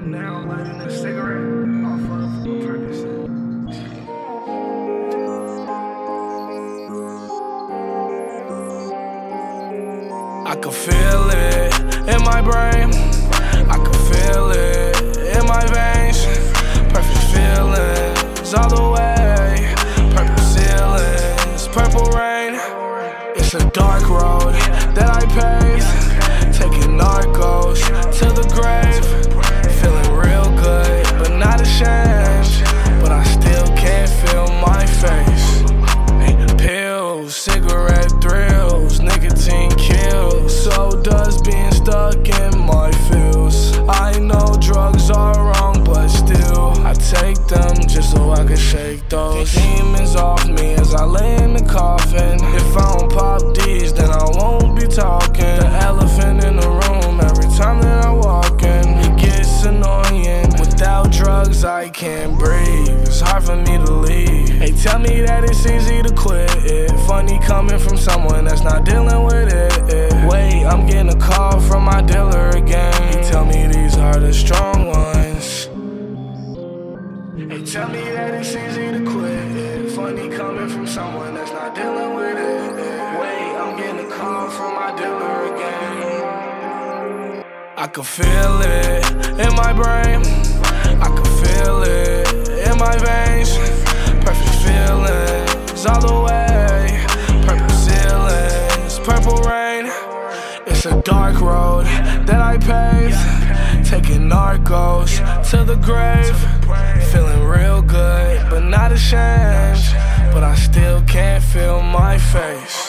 Now lighting a cigarette off of a Percocet. I can feel it in my brain. I can feel it in my veins. Perfect feelings all the way. Purple ceilings, purple rain. It's a dark road that I paved, taking narcos to the grave. Feeling real good, but not ashamed. But I still can't feel my face. Pills, cigarette thrills, nicotine kills. So does being stuck in my feels. I know drugs are wrong, but still I take them just so I can shake those demons off me as I lay in the coffin. If I don't pop these, then I won't be talking. The elephant in the room every time that I walk in, it gets annoying. Without drugs I can't breathe, it's hard for me to leave. They tell me that it's easy to quit it. Funny coming from someone that's not dealing with it. Wait, I'm getting a call from my dealer again. He tell me these are the strong ones. They tell me that it's easy to quit it. Funny coming from someone that's not dealing with it. Wait, I'm getting a call from my dealer again. I can feel it in my brain. I can feel it in my veins. Perfect feelings all the way. Purple ceilings, purple rain. It's a dark road that I paved, taking narcos to the grave. Feeling real good, but not ashamed. But I still can't feel my face.